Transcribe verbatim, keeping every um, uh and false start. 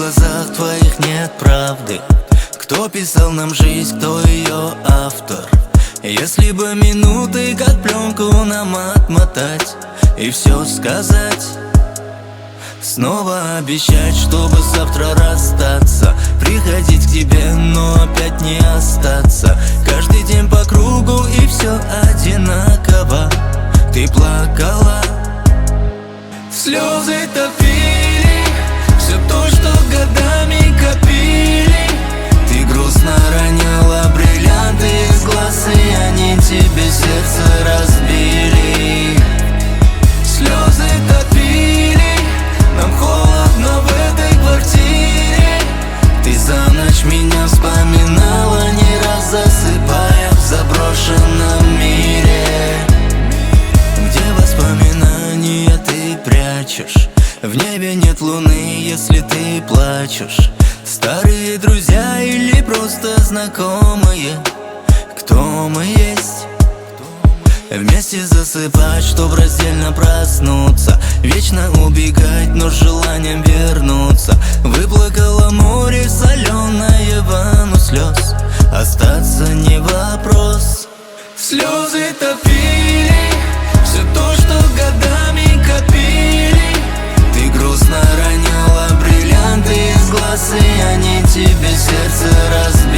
глазах твоих нет правды. Кто писал нам жизнь, кто ее автор? Если бы минуты, как пленку, нам отмотать и все сказать, снова обещать, чтобы завтра расстаться, приходить к тебе, но опять не остаться. Каждый день по кругу и все одинаково. Ты плакала, слезы топили все то, что годами копили. Ты грустно роняла бриллианты из глаз, и они тебе сердце разбили. Слезы топили, нам холодно в этой квартире. Ты за ночь меня вспоминала, не раз засыпая в заброшенном мире, где воспоминания ты прячешь. В небе нет луны, если ты плачешь. Старые друзья или просто знакомые, кто мы есть? Вместе засыпать, чтоб раздельно проснуться, вечно убегать, но с желанием вернуться. Выплакало море соленое, ванну слез, остаться не вопрос. Слезы топили все то, что годами копили. Ты грустно роняла бриллианты из глаз, и они тебе сердце разбили.